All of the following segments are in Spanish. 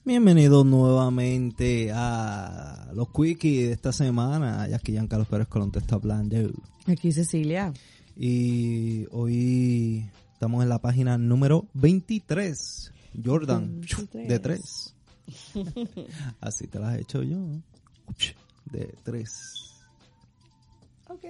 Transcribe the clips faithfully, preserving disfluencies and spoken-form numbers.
Bienvenidos nuevamente a los Quickies de esta semana. Ya que Giancarlo Pérez Colón te está hablando. Aquí Cecilia. Y hoy estamos en la página número veintitrés. Jordan, veintitrés. De tres. Así te las he hecho yo. De tres. Ok.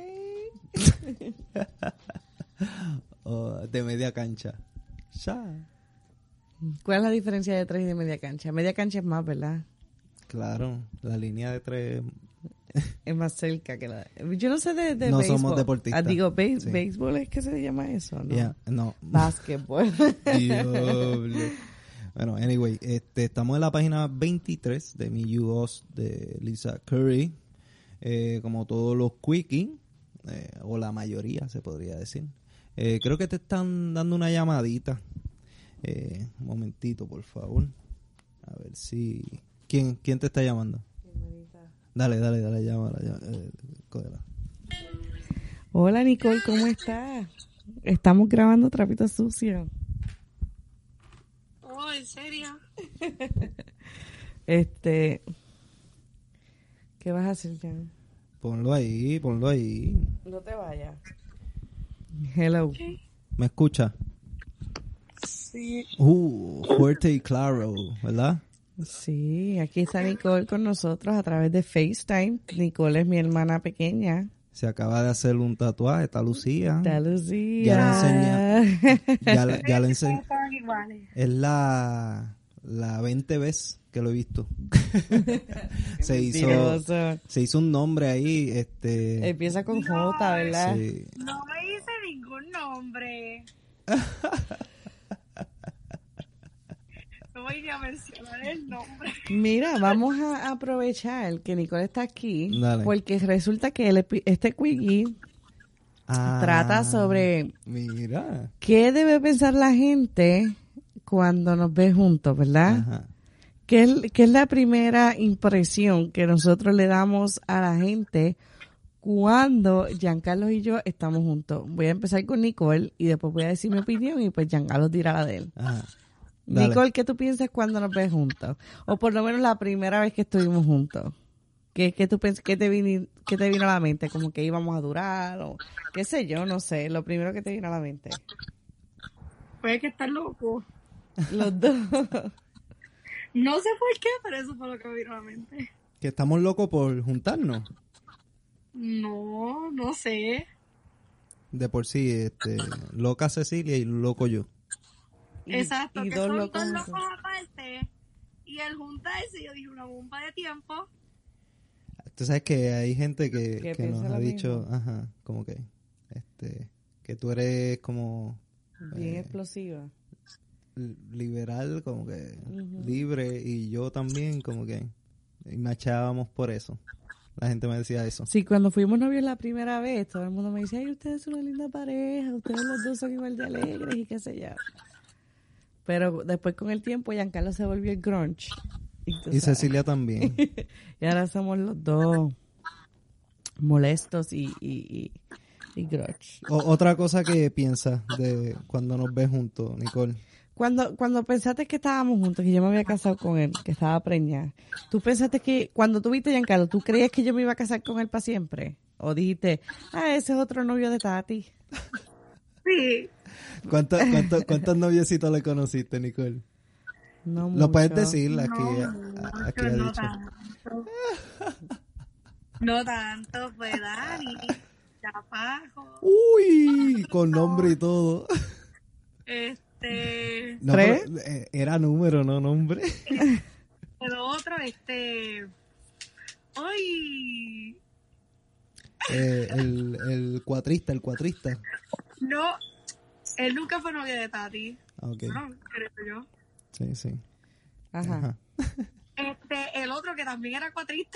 Oh, de media cancha. Ya. ¿Cuál es la diferencia de tres y de media cancha? Media cancha es más, ¿verdad? Claro, la línea de tres es más cerca que la... Yo no sé de, de no béisbol. Somos deportistas. Ah, digo, béis, sí. béisbol es que se llama eso, ¿no? Yeah, no. Básquetbol. Diablo. Bueno, anyway, este, estamos en la página veintitrés de Mi You Us de Lisa Curry. Eh, como todos los quickies, eh, o la mayoría se podría decir. Eh, creo que te están dando una llamadita. Eh, un momentito, por favor. A ver si... ¿Quién, quién te está llamando? Dale, dale, dale, llámala. llámala eh, cógela. Hola, Nicole, ¿cómo estás? Estamos grabando Trapito Sucio. Oh, ¿en serio? este... ¿Qué vas a hacer, Jan? Ponlo ahí, ponlo ahí. No te vayas. Hello. Okay. ¿Me escucha? Sí. Uh, fuerte y claro, ¿verdad? Sí, aquí está Nicole con nosotros a través de FaceTime. Nicole es mi hermana pequeña. Se acaba de hacer un tatuaje, está Lucía. Está Lucía. Ya le enseñé. Ya, le- ya le enseñé. Estaban iguales. Es la, la veinte vez que lo he visto. se hizo Mentiroso. se hizo un nombre ahí, este. Empieza con J, ¿verdad? Sí. No me hice ningún nombre. No voy ni a mencionar el nombre. Mira, vamos a aprovechar que Nicole está aquí. Dale. Porque resulta que el epi- este quickie Ah, trata sobre Mira. qué debe pensar la gente cuando nos ve juntos, ¿verdad? Ajá. ¿Qué es, qué es la primera impresión que nosotros le damos a la gente cuando Giancarlo y yo estamos juntos? Voy a empezar con Nicole y después voy a decir mi opinión y pues Giancarlo dirá la de él. Ajá. Dale. Nicole, ¿qué tú piensas cuando nos ves juntos? O por lo menos la primera vez que estuvimos juntos. ¿Qué, qué tú piensas, qué te vino, qué te vino a la mente? Como que íbamos a durar o qué sé yo, no sé. Lo primero que te vino a la mente. Puede que estar loco. Los dos. No sé por qué, pero eso fue lo que me vino a la mente. Que estamos locos por juntarnos. No, no sé. De por sí, este, loca Cecilia y loco yo. Y- Exacto, y que dos son locos dos juntos. locos aparte. Y al juntarse, yo dije una bomba de tiempo. Tú sabes que hay gente que, Que que nos piensa ha lo dicho, mismo. ajá, como que, este, que tú eres como Bien Eh, explosiva. l- liberal, como que Ujú. libre, y yo también, como que, y machábamos por eso. La gente me decía eso. Sí, cuando fuimos novios la primera vez, todo el mundo me decía, ay, ustedes son una linda pareja, ustedes los dos son igual de alegres y qué sé yo. Pero después con el tiempo, Giancarlo se volvió el grunge. Y, tú Y sabes. Cecilia también. Y ahora somos los dos molestos y, y, y, y grunge. O- otra cosa que piensas de cuando nos ves juntos, Nicole. Cuando, cuando pensaste que estábamos juntos, que yo me había casado con él, que estaba preñada, ¿tú pensaste que, cuando tú viste a Giancarlo, ¿tú creías que yo me iba a casar con él para siempre? ¿O dijiste, ah, ese es otro novio de Tati? Sí. ¿Cuántos cuántos cuántos noviecitos le conociste, Nicole? No Lo puedes mucho. decir, aquí, No, a- aquí mucho, ha no dicho. tanto. No tanto, fue Dani, Chapajo, Uy, con nombre y todo. este, No, ¿Tres? pero, eh, era número, no nombre. el otro, este, ay, Eh, el, el cuatrista, el cuatrista. no, él nunca fue novio de Tati, Ah, ok. no, creo yo. Sí, sí. Ajá. Ajá. Este, el otro que también era cuatrista,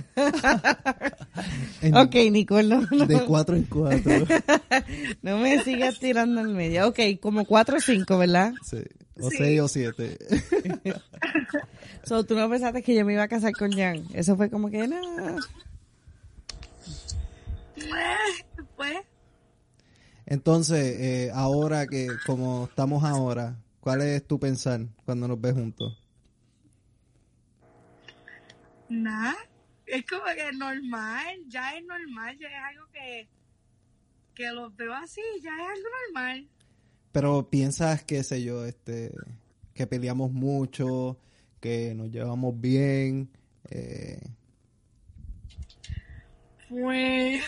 En- Ok, Nicole, no, no, De cuatro en cuatro. no me sigas tirando al medio. Ok, como cuatro o cinco, ¿verdad? Sí. O Sí. seis o siete. So, tú no pensaste que yo me iba a casar con Jan. Eso fue como que, no. pues, pues, Entonces, eh, ahora que como estamos ahora, ¿cuál es tu pensar cuando nos ves juntos? Nada. Es como que es normal, ya es normal, ya es algo que, que los veo así, ya es algo normal. Pero piensas, qué sé yo, este, que peleamos mucho, que nos llevamos bien, eh... Pues...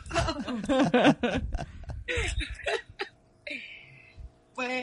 pues...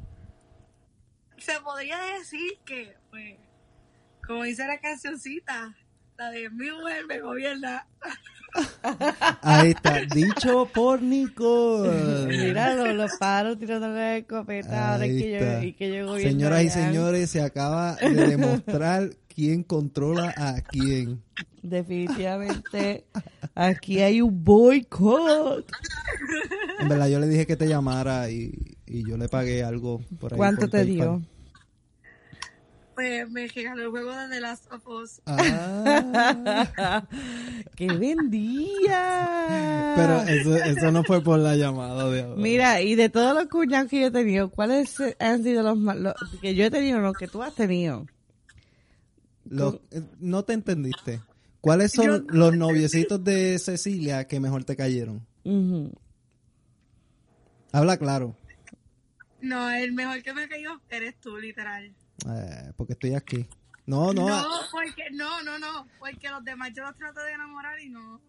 se podría decir que, pues, como dice la cancioncita, la de mi mujer me gobierna. Ahí está, dicho por Nicole. Mira, los, los pájaros tirándole la escopeta ahora Ahí que yo, está. y que yo gobierno Señoras y allá. señores, se acaba de demostrar quién controla a quién. Definitivamente, aquí hay un boicot. En verdad, yo le dije que te llamara y, y yo le pagué algo por ahí. ¿Cuánto por te PayPal. dio? Pues me regaló el juego de The Last of Us. Ah, ¡Qué vendía! pero eso, eso no fue por la llamada de ahora. Mira, y de todos los cuñados que yo he tenido, ¿cuáles han sido los más, los que yo he tenido, los que tú has tenido? Los- eh, no te entendiste. ¿Cuáles son Yo- los noviecitos de Cecilia que mejor te cayeron? Ujú. Habla claro, No, el mejor que me cayó eres tú, literal. eh, porque estoy aquí. No, no, No, ah, porque, no, no, no, porque los demás yo los trato de enamorar y no.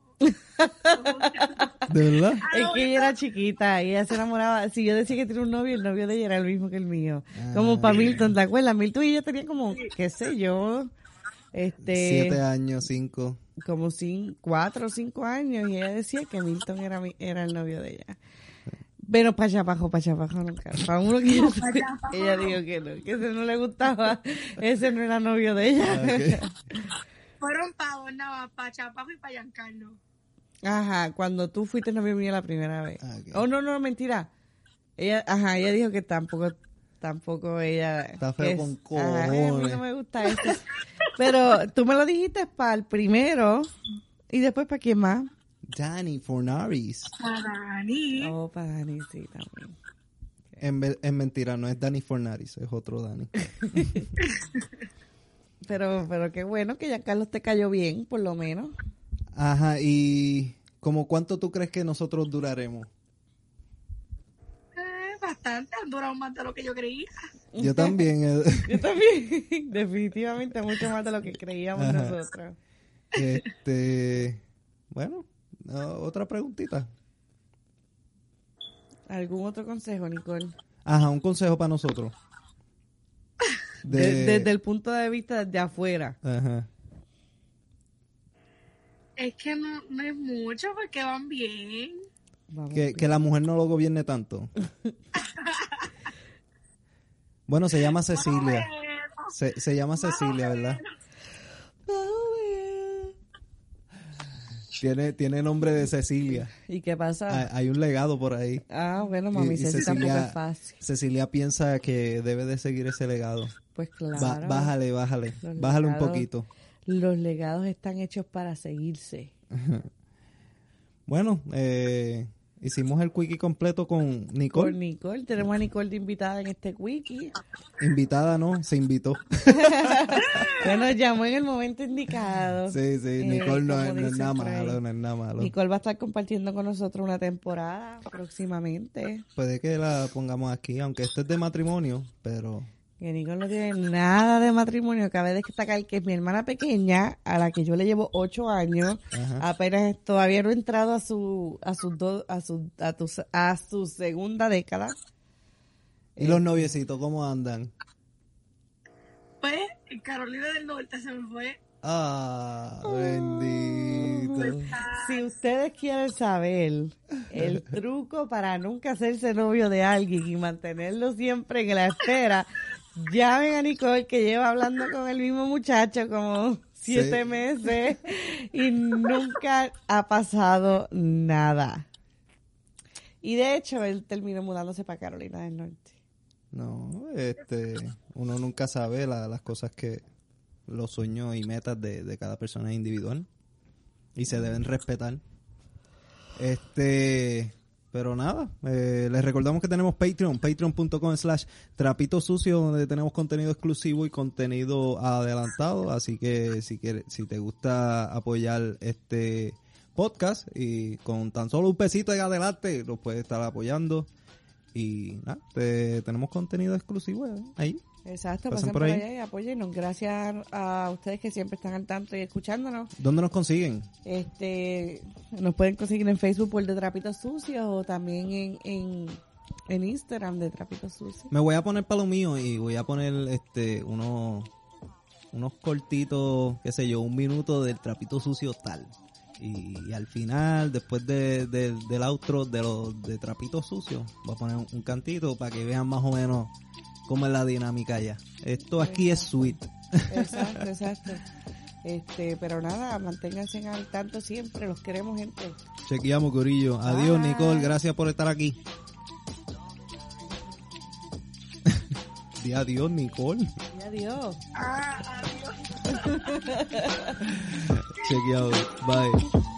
¿de verdad? Es que ella era chiquita y ella se enamoraba. Si yo decía que tenía un novio, el novio de ella era el mismo que el mío. Ah. Como para Milton, ¿te acuerdas? Milton y yo tenía como, qué sé yo, este, Siete años, cinco. como cinco, cuatro o cinco años y ella decía que Milton era mi- era el novio de ella. Pero para allá abajo, para allá abajo nunca. Para uno que yo- para allá abajo ella no. dijo que no, que ese no le gustaba, ese no era novio de ella. Ah, ok. Fueron para dos nada más, para Chapajo y para Giancarlo. Ajá, cuando tú fuiste novio mío la primera vez. Ah, ok. Oh, no, no, mentira. Ella, ajá, ella dijo que tampoco, tampoco ella... Está feo es- con ajá, a mí cojones. no me gusta eso. Pero tú me lo dijiste para el primero y después para quién más. Danny Fornaris. Para Dani. Oh, para Dani, sí, también. En, ve- en mentira, no es Danny Fornaris, es otro Danny. Pero, pero qué bueno que ya Carlos te cayó bien, por lo menos. Ajá, y ¿como cuánto tú crees que nosotros duraremos? Eh, bastante, han durado más de lo que yo creía. Yo también. eh, Yo también, definitivamente mucho más de lo que creíamos Ajá. nosotros. este, bueno, ah, otra preguntita. ¿Algún otro consejo, Nicole? Ajá, un consejo para nosotros. De- De- desde el punto de vista de afuera. Ajá. Es que no, no es mucho porque van bien. Vamos, Que, que la mujer no lo gobierne tanto. Bueno, se llama Cecilia. Bueno, Se, se llama Cecilia, ¿verdad? Tiene, tiene nombre de Cecilia. ¿Y qué Hay, pasa? hay un legado por ahí. Ah, bueno, Y- mami, y Ceci tampoco Cecilia- es fácil. Cecilia piensa que debe de seguir ese legado. Pues claro. Ba- bájale, bájale. Los Bájale un legados. poquito. Los legados están hechos para seguirse. Bueno, eh, hicimos el quickie completo con Nicole. Por Nicole, tenemos a Nicole de invitada en este wiki. Invitada, ¿no? Se invitó. Bueno, llamó en el momento indicado. Sí, sí. Eh, Nicole no, como es- no es dicen nada por ahí. malo, no es nada malo. Nicole va a estar compartiendo con nosotros una temporada próximamente. Puede que la pongamos aquí, aunque esto es de matrimonio, pero... Que Nicole no tiene nada de matrimonio. Cabe destacar que es mi hermana pequeña, a la que yo le llevo ocho años, Ajá. apenas todavía no ha entrado a su a sus dos a su a, tu- a su segunda década. ¿Y los noviecitos cómo andan? pues en Carolina del Norte se me fue. Ah, bendito. Si ustedes quieren saber el truco para nunca hacerse novio de alguien y mantenerlo siempre en la espera, llamen a Nicole, que lleva hablando con el mismo muchacho como siete Sí. meses y nunca ha pasado nada. Y de hecho, él terminó mudándose para Carolina del Norte. No, este, uno nunca sabe la- las cosas que, los sueños y metas de, de cada persona es individual y se deben respetar. Este, pero nada, eh, les recordamos que tenemos Patreon, patreon.com slash trapito sucio, donde tenemos contenido exclusivo y contenido adelantado, así que si quieres, si te gusta apoyar este podcast y con tan solo un pesito en adelante, lo puedes estar apoyando y nada, te, tenemos contenido exclusivo ahí. Exacto, Pasen pasen por por ahí. allá y apóyennos. Gracias a ustedes que siempre están al tanto y escuchándonos. ¿Dónde nos consiguen? Este, nos pueden conseguir en Facebook por De Trapitos Sucios o también en, en, en Instagram de Trapitos Sucios. Me voy a poner para lo mío y voy a poner este unos unos cortitos, qué sé yo, un minuto del trapito sucio tal. Y, y al final, después de, de, del outro de los de trapitos sucios, voy a poner un, un cantito para que vean más o menos cómo es la dinámica allá. Esto aquí es sweet. Exacto, exacto. Este, pero nada, manténganse al tanto siempre, los queremos, gente. Chequeamos, corillo. Adiós, Bye. Nicole, gracias por estar aquí. Di adiós, Nicole. Y adiós. Ah, adiós. Chequeado. Bye.